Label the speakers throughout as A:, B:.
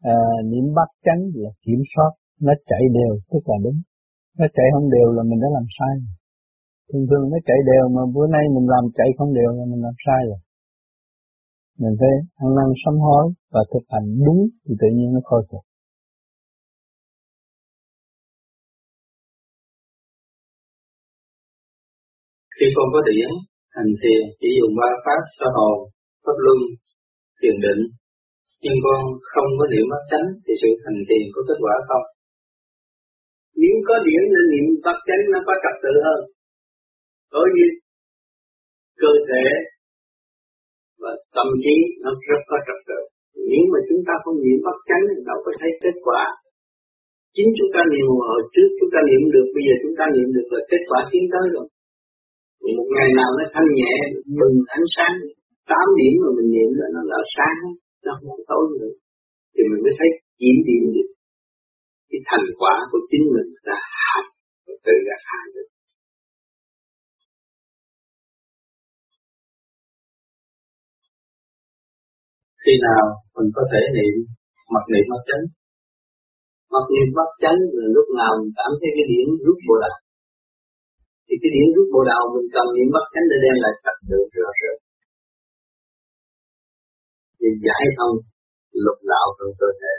A: niệm bát chánh là kiểm soát, nó chạy đều tức là đúng, nó chạy không đều là mình đã làm sai. Thường thường nó chạy đều mà bữa nay mình làm chạy không đều là mình làm sai rồi. Mình phải ăn năn sám hối và thực hành đúng thì tự nhiên nó khôi phục.
B: Khi con có điển hành thiền chỉ dùng ba pháp sơ hồn, pháp luân, thiền định, nhưng con không có niệm bát chánh thì sự hành thiền có kết quả không?
C: Nếu có điển nên niệm bát chánh nó có trật tự hơn. Đối với cơ thể và tâm trí nó rất có trật tự. Nếu mà chúng ta không niệm bát chánh thì đâu có thấy kết quả. Chính chúng ta niệm hồi trước chúng ta niệm được, bây giờ chúng ta niệm được là kết quả tiến tới rồi. Một ngày nào nó thanh nhẹ, bừng ánh sáng, 8 điểm mà mình niệm là nó là sáng, nó không có tối nữa. Thì mình mới thấy kiểm điểm được cái thành quả của chính mình là hạt và tự gạt hạt được.
B: Khi nào mình có thể niệm mặc niệm bát chánh?
C: Mặc niệm bát chánh là lúc nào mình cảm thấy cái điểm rút bộ đạo. Thì cái điểm rút bộ đạo mình cần niệm bát chánh để đem lại trật tự rõ rệt. Để giải thông lục đạo trong cơ thể.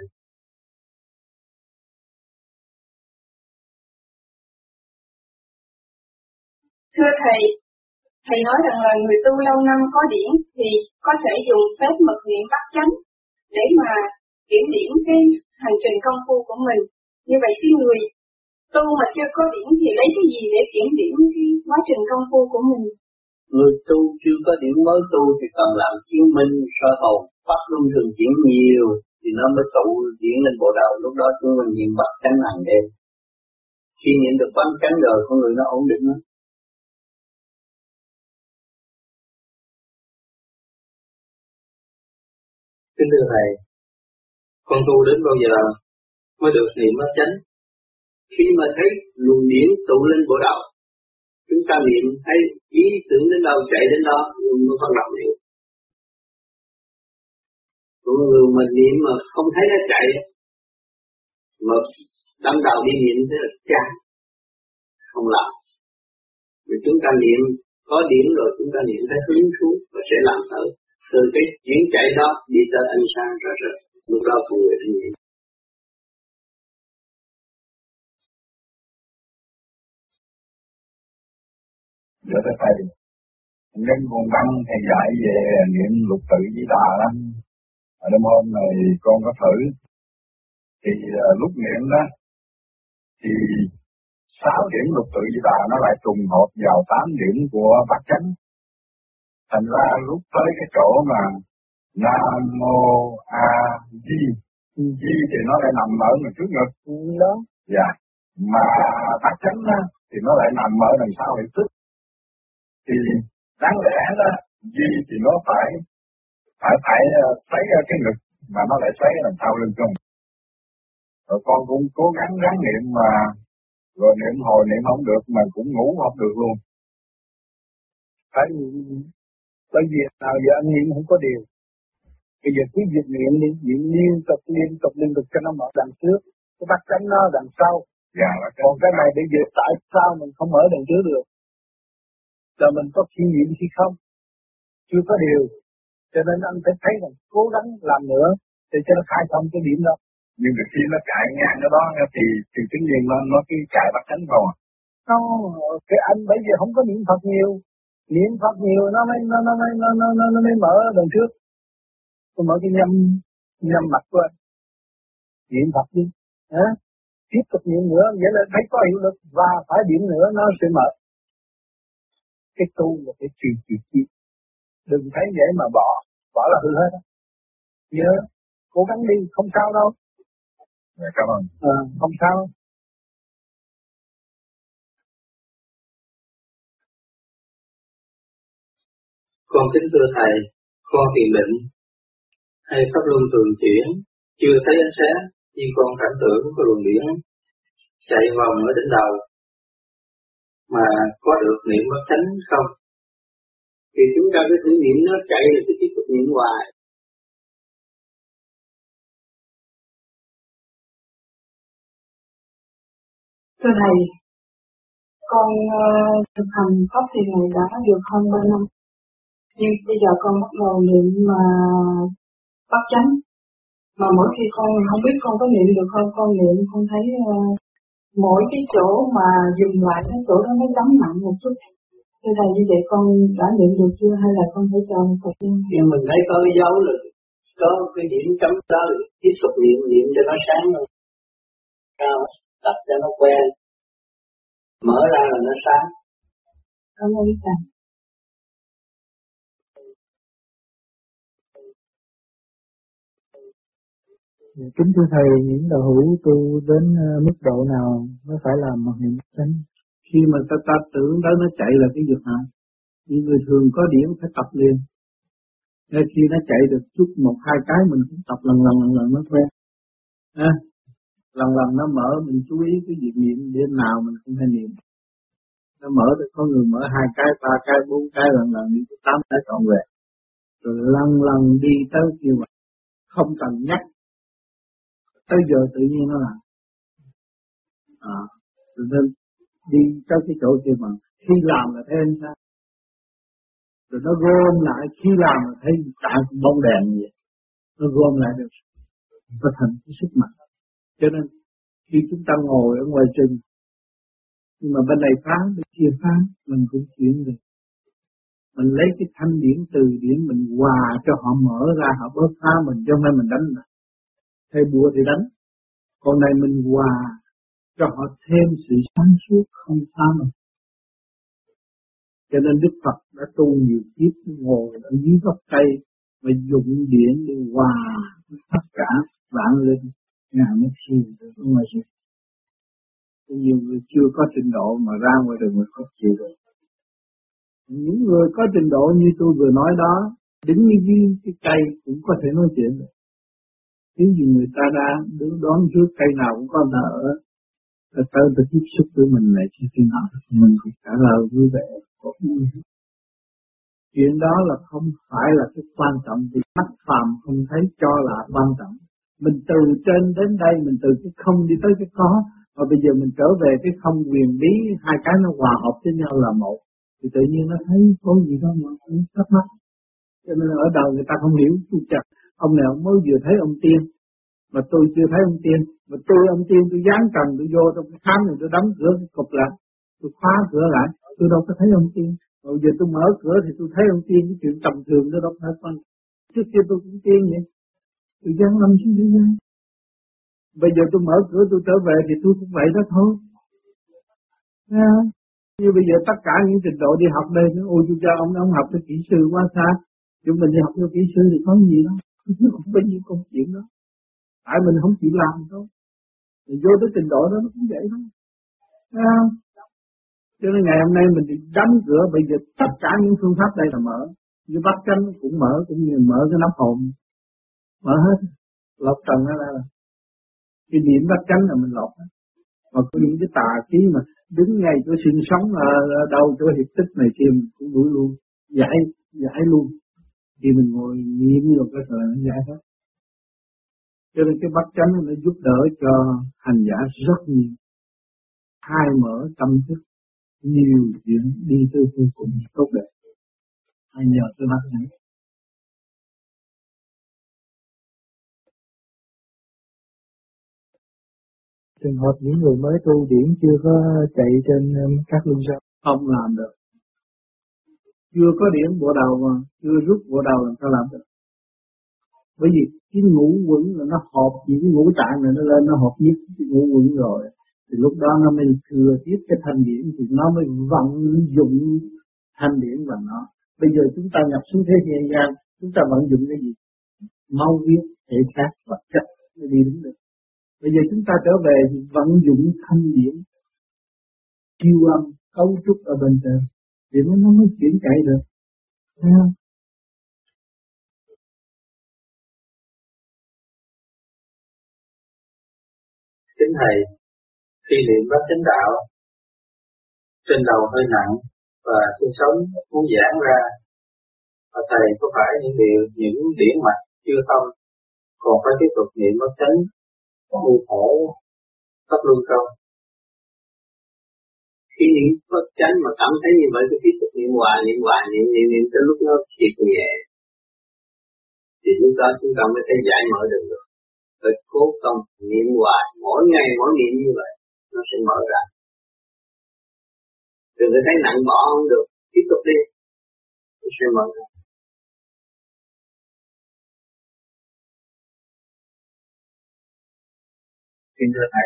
D: Thưa Thầy, Thầy nói rằng là người tu lâu năm có điển thì có thể dùng phép mật niệm bát chánh để mà kiểm điểm cái hành trình công phu của mình. Như vậy cái người tu mà chưa có điển thì lấy cái gì để kiểm điểm cái quá trình công phu của mình?
C: Người tu chưa có điển mới tu thì cần làm chứng minh sơ hồn, pháp luân thường chuyển nhiều thì nó mới tụ điển lên bộ đầu. Lúc đó chúng mình niệm bát chánh hàng đêm. Khi niệm được bát chánh rồi con người nó ổn định đó.
B: Kính thưa Thầy, con tu đến bao giờ mới được niệm bát chánh?
C: Khi mà thấy luồng điển tụ lên bộ đầu, chúng ta niệm thấy ý tưởng đến đâu chạy đến đó, nó phát động niệm. Còn người mà niệm mà không thấy nó chạy, mà đâm đầu đi niệm thế là chán, không làm. Vì chúng ta niệm có điển rồi chúng ta niệm thấy hứng thú và sẽ làm thử. Từ cái chuyển chạy đó đi tới ánh sáng rõ rệt, lúc đó con người thanh nhẹ.
E: Dạ thưa Thầy, nhân nguồn văn Thầy dạy về niệm lục tự Di Đà lắm. Ở đêm hôm này con có thử, thì lúc niệm đó, thì 6 điểm lục tự Di Đà nó lại trùng hợp vào 8 điểm của bát chánh. Thành ra lúc tới cái chỗ mà Nam Mô A Di, Di thì nó lại nằm ở người trước ngực đó. Dạ. Mà bát chánh đó, thì nó lại nằm ở đằng sau hiệp thức. Thì đáng lẽ đó, Di thì nó phải xoáy ra cái ngực, mà nó lại xoáy đằng sau lưng không. Rồi con cũng cố gắng ráng niệm mà, rồi niệm hồi niệm không được mà cũng ngủ không được luôn.
A: Phải bởi vì nào giờ anh niệm không có điều. Bây giờ cứ việc niệm đi, niệm liên tục cho nó mở đằng trước, cái bát chánh nó đằng sau.
E: Dạ,
A: còn cái này bây giờ tại sao mình không mở đằng trước được? Là mình có kinh nghiệm hay không? Chưa có điều. Cho nên anh phải thấy rằng cố gắng làm nữa để cho nó khai thông cái điểm đó.
E: Nhưng mà khi nó chạy ngang cái đó thì tự nhiên nó cứ chạy bắt chánh vào à?
A: Không, cái anh bây giờ không có niệm Phật nhiều. Niệm Phật nhiều nó mới mở đằng trước. Tôi mở cái nhâm mặt của anh. Niệm Phật đi. Hả? Tiếp tục niệm nữa, vậy là thấy có hiệu lực và phải điểm nữa nó sẽ mở. Cái tu là phải trì. Đừng thấy vậy mà bỏ là hư hết. Nhớ, cố gắng đi, không sao đâu.
E: Dạ, cảm ơn.
A: Không sao.
B: Con kính thưa Thầy, con thiền định hay pháp luân thường chuyển, chưa thấy ánh sáng, nhưng con cảm tưởng có luồng điển chạy vòng ở đỉnh đầu, mà có được niệm bát chánh không?
C: Thì chúng ta cứ thử niệm nó chạy rồi cứ tiếp tục niệm hoài.
F: Thưa Thầy, con thực hành pháp thiền này đã được hơn 3 năm. Nhưng bây giờ con bắt đầu niệm mà bắt chánh. Mà mỗi khi con không biết con có niệm được không, con niệm con thấy mỗi cái chỗ mà dừng lại cái chỗ đó nó chấm nặng một chút. Thưa Thầy, như vậy con đã niệm được chưa hay là con phải chờ một thời gian?
C: Nhưng mình thấy có cái dấu rồi, có cái điểm chấm đó, tiếp tục niệm cho nó sáng thôi. Sao? Tập cho nó quen, mở ra là nó sáng.
F: Cảm ơn Thầy.
A: Kính thưa Thầy, những đạo hữu tu đến mức độ nào mới phải làm một niệm chánh?
G: Khi mà ta tưởng đó nó chạy là cái việc hại. Những người thường có điểm phải tập liền. Nên khi nó chạy được chút một hai cái mình cũng tập lần nó quen. Lần nó mở mình chú ý cái việc niệm đêm nào mình cũng hay niệm. Nó mở được có người mở 2 cái, 3 cái, 4 cái lần đi 8 cái trọn vẹn. Rồi lần đi tới kêu mà không cần nhắc. Tới giờ tự nhiên nó làm. Cho nên đi tới cái chỗ kia mà khi làm là thấy anh sao. Rồi nó gom lại, khi làm là thấy cả bóng đèn như vậy. Nó gom lại được. Nó thành cái sức mạnh. Cho nên khi chúng ta ngồi ở ngoài rừng, nhưng mà bên này phá, bên kia phá, mình cũng chuyển được. Mình lấy cái thanh điển từ điển mình hòa cho họ mở ra, họ bớt phá mình, cho nên mình đánh lại. Thay bùa thì đánh. Còn này mình hòa cho họ thêm sự sáng suốt không phá mình. Cho nên Đức Phật đã tu nhiều kiếp ngồi ở dưới gốc cây và dụng điển để hòa tất cả vạn linh ngài mới siêu được ở ngoài rừng. Nhiều người chưa có trình độ mà ra ngoài đường mới có chịu được. Những người có trình độ như tôi vừa nói đó, đứng dưới cái cây cũng có thể nói chuyện được. Nếu như người ta đã đứng đón trước cây nào cũng có nợ, ta tới ta tiếp xúc với mình này khi khi nào mình cũng trả lời vui vẻ. Chuyện đó là không phải là cái quan trọng, vì mắt phàm không thấy cho là quan trọng. Mình từ trên đến đây, mình từ cái không đi tới cái có, và bây giờ mình trở về cái không quyền bí, hai cái nó hòa hợp với nhau là một, thì tự nhiên nó thấy có gì đó mà cũng thắc mắc. Cho nên ở đầu người ta không hiểu, tôi chặt ông nào mới vừa thấy ông tiên, mà tôi chưa thấy ông tiên, mà tôi ông tiên tôi dán cần tôi vô trong cái khám này tôi đóng cửa cái cục lại, tôi khóa cửa lại, tôi đâu có thấy ông tiên. Rồi giờ tôi mở cửa thì tôi thấy ông tiên, cái chuyện tầm thường đó đâu phải quan. Trước kia tôi cũng tiên vậy, tôi dán lâm xuống thế gian. Bây giờ tôi mở cửa tôi trở về thì tôi cũng vậy đó thôi. Như bây giờ tất cả những trình độ đi học đây, ôi tôi cho ông học cho kỹ sư quá xa. Chúng mình đi học cho kỹ sư thì có gì đâu, nó không có nhiều công chuyện đó. Tại mình không chịu làm thôi. Mình vô tới trình độ đó nó cũng vậy thôi. Cho nên ngày hôm nay mình đi đóng cửa, bây giờ tất cả những phương pháp đây là mở. Như bắt chánh cũng mở, cũng như mở cái nắp hồn. Mở hết. Lọc trần nó ra là. Cái điểm bắt chánh là mình lọc hết. Mà có những cái tà khí mà đứng ngay chỗ sinh sống ở đâu chỗ hiệp tích này kia mình cũng đuổi luôn. Giải luôn. Khi mình ngồi niệm vào cái thời nó giải hết. Cho nên cái bắt chánh nó giúp đỡ cho hành giả rất nhiều. Khai mở tâm thức. Nhiều chuyện đi tới vô cùng tốt đẹp. Hay nhờ tới bắt chánh.
A: Trường hợp những người mới tu điển chưa có chạy trên các luân xa
G: không làm được. Chưa có điển bộ đầu mà chưa rút bộ đầu làm sao làm được. Bởi vì cái ngũ quẩn là nó hợp những cái ngũ tạng này nó lên nó hợp nhất cái ngũ quẩn rồi, thì lúc đó nó mới thừa tiếp cái thanh điển, thì nó mới vận dụng thanh điển vào nó. Bây giờ chúng ta nhập xuống thế gian, chúng ta vận dụng cái gì? Mau viết thể xác vật chất để đi đến được. Bây giờ chúng ta trở về thì vận dụng thanh điển, chiêu âm, cấu trúc ở bên trên, thì nó mới chuyển chạy được. Thấy không?
B: Kính Thầy, khi niệm bát chánh đạo, trên đầu hơi nặng và xương sống muốn giãn ra, và Thầy có phải những điển mạch chưa thông, còn phải tiếp tục niệm bát chánh như thể pháp luân không?
C: Khi niệm Phật chánh mà cảm thấy như vậy, cứ tiếp tục niệm hoài, niệm tới lúc nó triệt nhẹ. Thì chúng ta mới thấy giải mở được rồi. Phải cố công niệm hoài, mỗi ngày mỗi niệm như vậy, nó sẽ mở ra. Đừng có thấy nặng bỏ không được, tiếp tục đi, nó sẽ mở ra.
A: Xin thưa Thầy,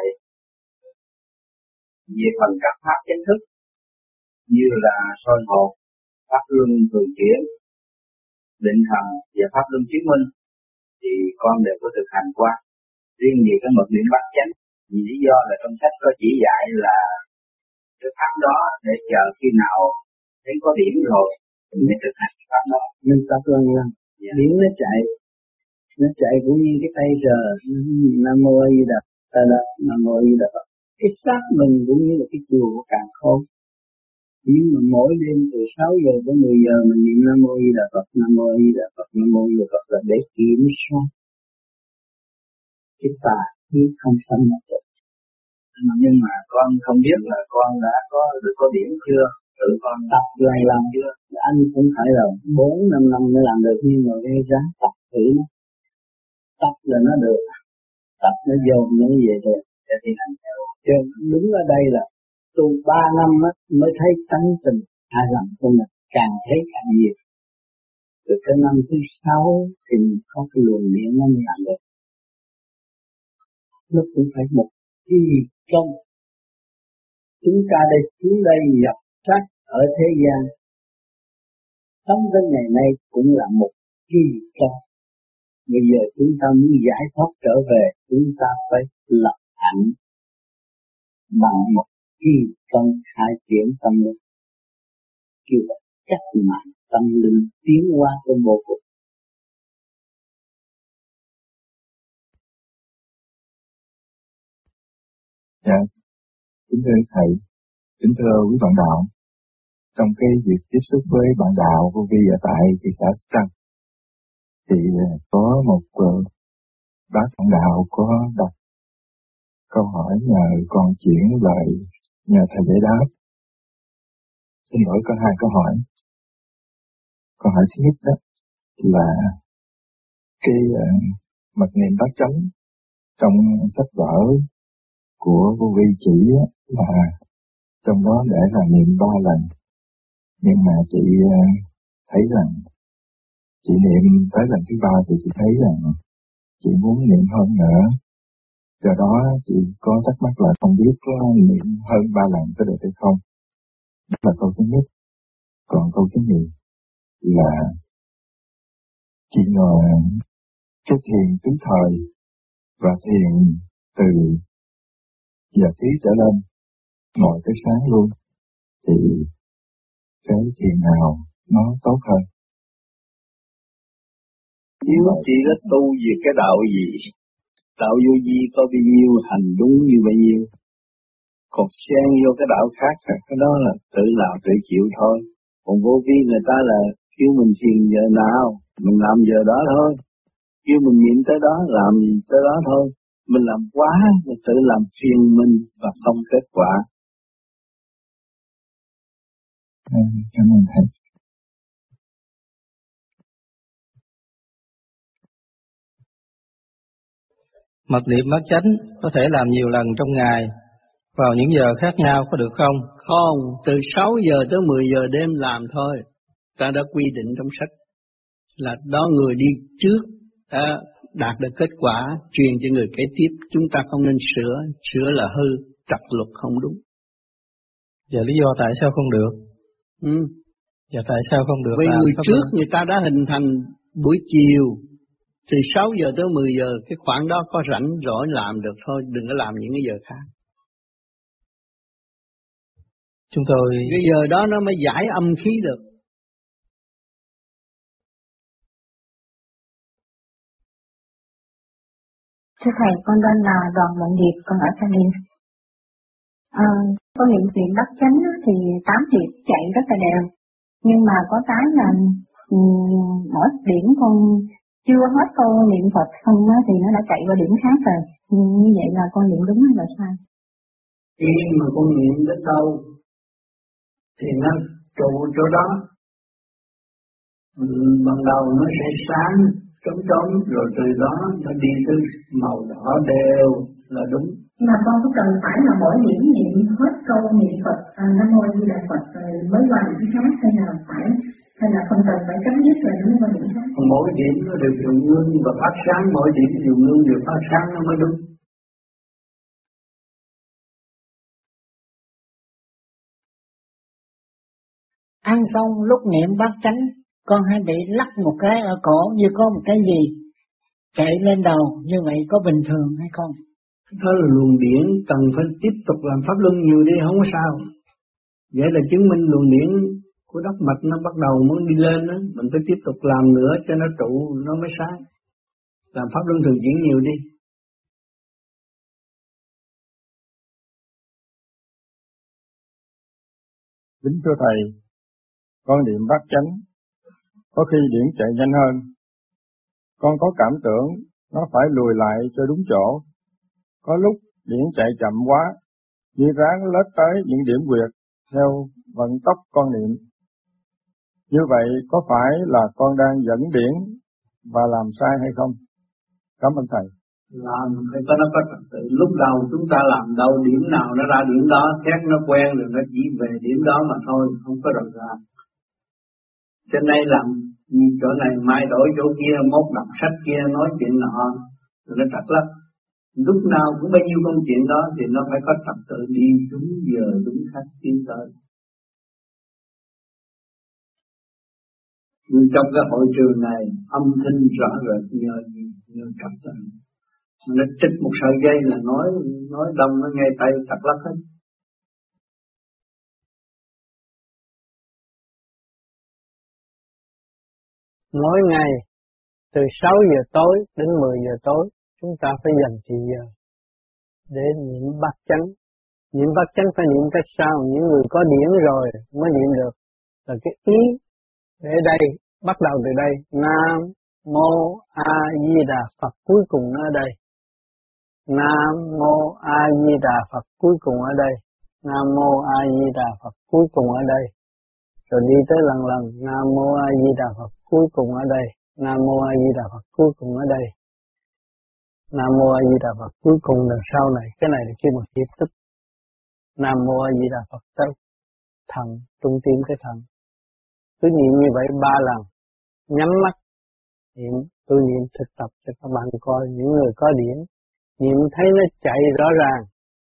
A: về phần các pháp chính thức như là soi hồn, pháp luân thường chuyển, định thần và pháp luân chứng minh thì con đều có thực hành qua. Riêng về cái mật niệm bát chánh, vì lý do là trong sách có chỉ dạy là cái pháp đó để chờ khi nào thấy có điểm rồi thì mới thực hành pháp đó.
G: Nên tập lần điểm nó chạy cũng như cái tay giờ Nam Mô A Di Đà Phật, Nam Mô A Di Đà Phật. Cái xác mình cũng như là cái chùa của càn khôn. Nhưng mà mỗi đêm từ 6 giờ tới 10 giờ mình niệm Nam Mô A Di Đà Phật, Nam Mô A Di Đà Phật, Nam Mô A Di Đà Phật là để kiểm soát cái tà khí không sanh được.
A: Nhưng mà con không biết là con đã có điểm chưa, tự con
G: tập lần chưa. Anh cũng phải là 4-5 năm mới làm được, nhưng mà cái ráng tập thử nó. Tập là nó được, tập nó dồn nó về rồi để thi hành theo. Chứ đứng ở đây là tu 3 năm mới thấy tánh tình hài lòng của mình, càng thấy càng nhiều. Từ cái năm thứ 6 thì có cái luồng điện nó mới làm được. Nó cũng phải một kỳ công. Chúng ta đây xuống đây dập sát ở thế gian, sống tới ngày nay cũng là một kỳ công. Bây giờ chúng ta muốn giải thoát trở về, chúng ta phải lập hạnh bằng một kỳ công khai triển tâm linh. Kêu là chắc mạnh tâm linh tiến hóa trong vô cùng.
E: Dạ, kính thưa Thầy, kính thưa quý bạn đạo, trong cái việc tiếp xúc với bạn đạo vô vi ở tại thị xã Sóc Trăng, thì có một bác bạn đạo có đặt câu hỏi nhờ con chuyển lời nhờ Thầy giải đáp. Xin lỗi, có 2 câu hỏi. Câu hỏi thứ nhất đó là cái mật niệm bát chánh trong sách vở của vô vi chỉ là trong đó để là niệm 3 lần, nhưng mà chị thấy rằng chị niệm tới lần thứ 3 thì chị thấy rằng chị muốn niệm hơn nữa, do đó chị có thắc mắc là không biết có niệm hơn 3 lần có được hay không. Đó là câu thứ nhất. Còn câu thứ nhì là chị ngồi cái thiền tứ thời và thiền từ giờ tí trở lên, ngồi tới sáng luôn, thì cái thiền nào nó tốt hơn?
G: Nếu chị đã tu về cái đạo gì, đạo vô vi có bao nhiêu hành đúng như bao nhiêu, còn xen vô cái đạo khác cái đó là tự làm tự chịu thôi. Còn vô vi người ta là kêu mình thiền giờ nào mình làm giờ đó thôi, kêu mình niệm tới đó làm tới đó thôi. Mình làm quá mình tự làm phiền mình và không kết quả.
E: Cảm ơn Thầy.
B: Mật niệm bát chánh có thể làm nhiều lần trong ngày, vào những giờ khác nhau có được không?
C: Không, từ 6 giờ tới 10 giờ đêm làm thôi. Ta đã quy định trong sách là đó người đi trước đã đạt được kết quả, truyền cho người kế tiếp. Chúng ta không nên sửa là hư, trật luật không đúng.
B: Giờ lý do tại sao không được? Giờ tại sao không được?
C: Vì người trước người ta đã hình thành buổi chiều từ 6 giờ tới 10 giờ, cái khoảng đó có rảnh rỗi làm được thôi, đừng có làm những cái giờ khác.
B: Chúng tôi
C: cái giờ đó nó mới giải âm khí được.
H: Thưa Thầy, con tên là Đoàn Mộng Điệp, con ở Thanh Niên. Con niệm bát chánh thì 8 điệp chạy rất là đều. Nhưng mà có cái là mỗi điểm con chưa hết câu niệm Phật xong thì nó đã chạy qua điểm khác rồi. Như vậy là con niệm đúng hay là sai?
G: Khi mà con niệm đến đâu thì nó trụ chỗ đó. Ban đầu nó sẽ sáng trống rồi từ đó nó đi tới màu đỏ đều là đúng.
H: Nhưng mà con có cần phải là mỗi điểm niệm hết câu niệm Phật Nam Mô A Di Đà Phật rồi mới qua điểm khác, hay là không cần phải chấm dứt rồi mới qua điểm khác?
G: Mỗi điểm nó đều dùng ngưng và phát sáng, mỗi điểm dùng ngưng và phát sáng nó mới đúng.
I: Ăn xong lúc niệm bát chánh, con hay bị lắc một cái ở cổ như có một cái gì chạy lên đầu, như vậy có bình thường hay không?
G: Đó là luồng điển, cần phải tiếp tục làm pháp luân nhiều đi, không có sao. Vậy là chứng minh luồng điển của đốc mạch nó bắt đầu muốn đi lên đó, mình phải tiếp tục làm nữa cho nó trụ, nó mới sáng. Làm pháp luân thường chuyển nhiều đi.
J: Kính thưa Thầy, con niệm bát chánh, có khi điển chạy nhanh hơn. Con có cảm tưởng nó phải lùi lại cho đúng chỗ. Có lúc điển chạy chậm quá, như ráng lết tới những điểm quyệt theo vận tốc con niệm. Như vậy có phải là con đang dẫn điển và làm sai hay không? Cảm ơn Thầy.
G: Làm phải có nó có trật tự. Lúc đầu chúng ta làm đâu điểm nào nó ra điểm đó, xét nó quen rồi nó chỉ về điểm đó mà thôi, không có rời ràng. Cho nên làm chỗ này mai đổi chỗ kia, mốt đọc sách kia, nói chuyện nọ, rồi nó trật lắm. Lúc nào cũng bao nhiêu công chuyện đó thì nó phải có trật tự, đi đúng giờ, đúng khách tiến tới. Nhưng trong cái hội trường này, âm thanh rõ rệt nhờ trật tự. Nó trích một sợi dây là nói đông nó nghe tay trật lắc hết.
K: Mỗi ngày từ 6 giờ tối đến 10 giờ tối chúng ta phải dành thời giờ để niệm bát chánh. Niệm bát chánh phải niệm cách sao? Những người có điển rồi mới niệm được. Là cái ý để đây, bắt đầu từ đây. Nam Mô A Di Đà Phật cuối cùng nó ở đây. Nam Mô A Di Đà Phật cuối cùng ở đây. Nam Mô A Di Đà Phật cuối cùng ở đây. Rồi đi tới lần Nam Mô A Di Đà Phật cuối cùng ở đây. Nam Mô A Di Đà Phật cuối cùng ở đây. Nam Mô A Di Đà Phật cuối cùng đằng sau này, cái này là khi mà tiếp tức. Nam Mô A Di Đà Phật tới thần, trung tim cái thần. Cứ niệm như vậy 3 lần, nhắm mắt niệm, tôi niệm thực tập cho các bạn coi, những người có điển niệm thấy nó chạy rõ ràng.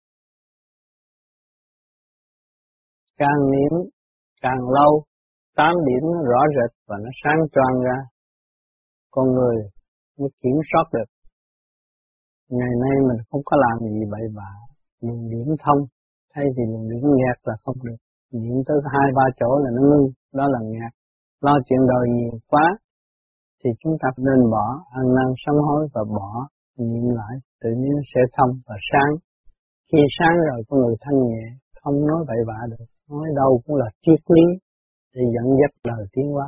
K: Càng niệm càng lâu, 8 điểm nó rõ rệt và nó sáng choang ra. Con người mới kiểm soát được. Ngày nay mình không có làm gì bậy bạ, dùng điểm thông, thay vì dùng điểm nghẹt là không được. Niệm tới 2-3 chỗ là nó ngưng, đó là nghẹt. Lo chuyện đời nhiều quá, thì chúng ta nên bỏ, ăn năn sám hối và bỏ, niệm lại, tự nhiên sẽ thông và sáng. Khi sáng rồi con người thanh nhẹ, không nói bậy bạ được, nói đâu cũng là triết lý để dẫn dắt đời tiến hóa.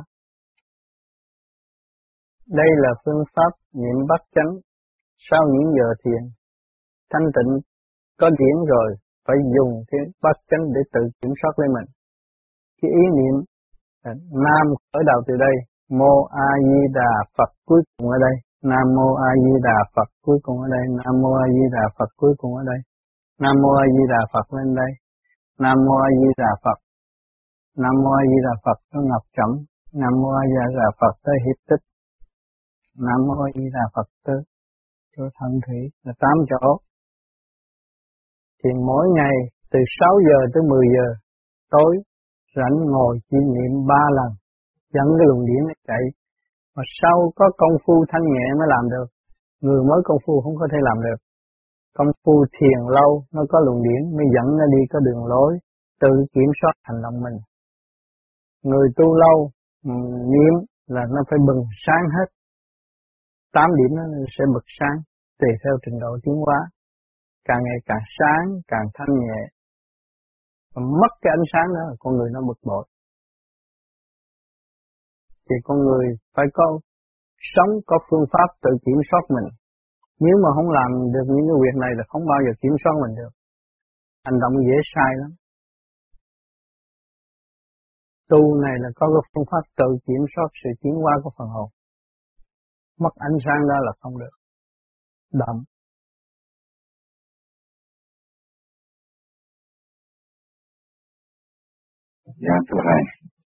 K: Đây là phương pháp niệm bát chánh sau những giờ thiền. Thanh tịnh có điển rồi, phải dùng cái bát chánh để tự kiểm soát lấy mình. Cái ý niệm Nam khởi đầu từ đây, Mô A Di Đà Phật cuối cùng ở đây. Nam Mô A Di Đà Phật cuối cùng ở đây. Nam Mô A Di Đà Phật cuối cùng ở đây. Nam Mô A Di Đà Phật lên đây. Nam Mô A Di Đà Phật. Nam Mô A Di Đà Phật nó ngọc trẩm. Nam Mô A Di Đà Phật tới hiệp tích. Nam Mô A Di Đà Phật tới chỗ thân thủy là 8 chỗ. Thì mỗi ngày từ 6 giờ tới 10 giờ tối rảnh ngồi chỉ niệm 3 lần, dẫn cái luồng điển nó chạy. Mà sau có công phu thanh nhẹ mới làm được. Người mới công phu không có thể làm được. Công phu thiền lâu nó có luồng điển mới dẫn nó đi có đường lối, tự kiểm soát hành động mình. Người tu lâu niệm là nó phải bừng sáng hết. 8 điểm nó sẽ bật sáng tùy theo trình độ tiến hóa. Càng ngày càng sáng, càng thanh nhẹ. Mà mất cái ánh sáng đó là con người nó bực bội. Thì con người phải có sống có phương pháp tự kiểm soát mình. Nếu mà không làm được những cái việc này là không bao giờ kiểm soát mình được. Hành động dễ sai lắm. Tu này là có cái phương pháp tự kiểm soát sự tiến hóa của phần hồn. Mất ánh sáng đó là không được. Đậm.
E: Dạ thưa thầy,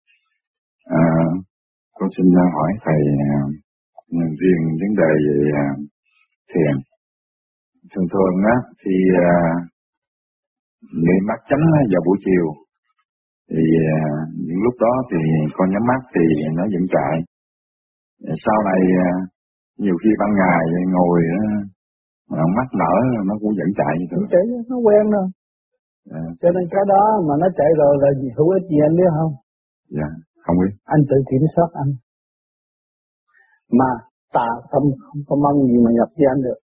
E: con xin hỏi thầy riêng vấn đề về thiền. Thường á thì niệm mắt chánh vào buổi chiều thì những lúc đó thì con nhắm mắt thì nó vẫn chạy. Sau này nhiều khi ban ngày ngồi mắt mở nó cũng vẫn chạy như thế.
G: Chạy nó quen rồi. Cho nên cái đó mà nó chạy rồi là hữu ích gì anh biết không?
E: Dạ, không biết.
G: Anh tự kiểm soát anh. Mà tà không có mong gì mà nhập với anh được.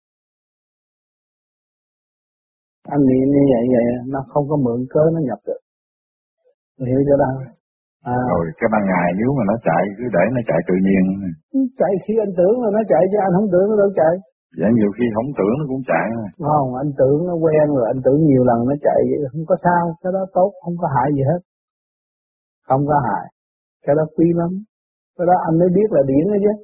G: Anh niệm như vậy nó không có mượn cớ nó nhập được. Hiểu chưa đâu?
E: Rồi cái ban ngày nếu mà nó chạy cứ để nó chạy tự nhiên.
G: Chạy khi anh tưởng là nó chạy chứ anh không tưởng nó đâu chạy.
E: Dạ nhiều khi không tưởng nó cũng chạy.
G: Không, anh tưởng nó quen rồi, anh tưởng nhiều lần nó chạy vậy không có sao, cái đó tốt, không có hại gì hết. Không có hại. Cái đó quý lắm. Cái đó anh mới biết là điển đó chứ.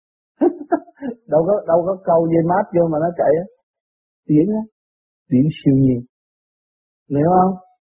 G: đâu có câu dây mát vô mà nó chạy á. Điển á. Điển siêu nhiên. Hiểu không?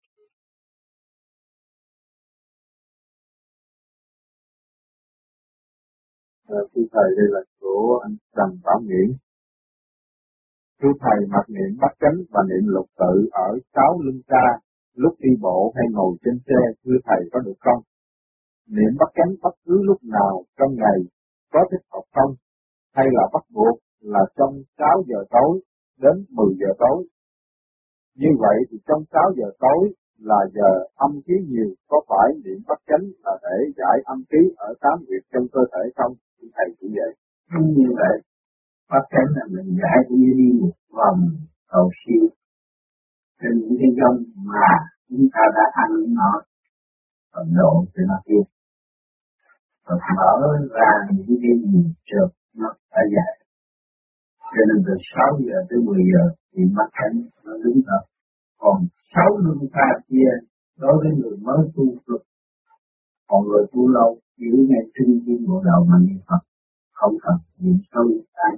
E: Thưa thầy, đây là của anh Trần Bảo Nghĩa. Thưa thầy, mặc niệm bắt chánh và niệm lục tự ở 6 lưng ca lúc đi bộ hay ngồi trên xe, thưa thầy có được không? Niệm bắt chánh bất cứ lúc nào trong ngày có thích hợp không? Hay là bắt buộc là trong 6 giờ tối đến 10 giờ tối? Như vậy thì trong 6 giờ tối là giờ âm khí nhiều, có phải niệm bắt chánh là để giải âm khí ở 8 huyệt trong cơ thể không? Thầy cũng vậy.
A: Như vậy, bắt chánh là mình giải như đi một vòng cầu siêu trên những cái dông mà chúng ta đã ăn nó còn độ cho nó tiếp. Rồi mở ra những cái gì trượt nó đã giải. Cho nên từ 6 giờ tới 10 giờ thì bắt chánh nó đứng thật. Còn 6 lưng xa kia đối với người mới tu được. Còn người tu lâu giữ ngay trên cái bộ đầu mà niệm Phật. Không cần niệm sâu ai.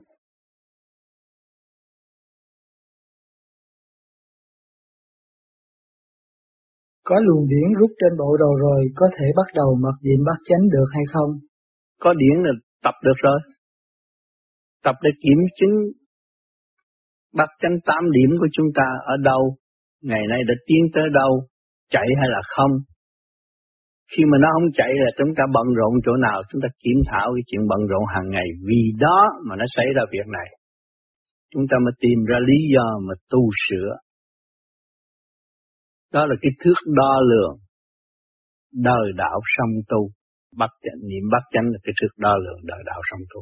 I: Có luồng điển rút trên bộ đầu rồi có thể bắt đầu mặc niệm bắt chánh được hay không?
C: Có điển là tập được rồi. Tập để kiểm chứng bắt chánh 8 điểm của chúng ta ở đâu, ngày nay đã tiến tới đâu, chạy hay là không. Khi mà nó không chạy là chúng ta bận rộn chỗ nào, chúng ta kiểm thảo cái chuyện bận rộn hàng ngày, vì đó mà nó xảy ra việc này. Chúng ta mới tìm ra lý do mà tu sửa. Đó là cái thước đo lường đời đạo song tu. Niệm bắt chánh là cái thước đo lường đời đạo song tu.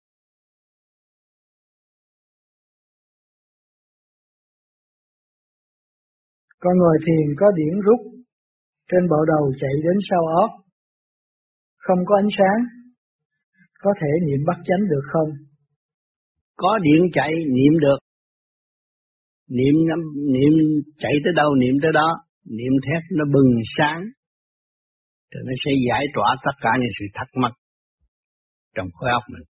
I: Con ngồi thiền có điển rút trên bộ đầu chạy đến sau óc, không có ánh sáng, có thể niệm bắt chánh được không?
C: Có điện chạy niệm được. Niệm chạy tới đâu niệm tới đó, niệm thét nó bừng sáng, thì nó sẽ giải tỏa tất cả những sự thắc mắc trong khối óc mình.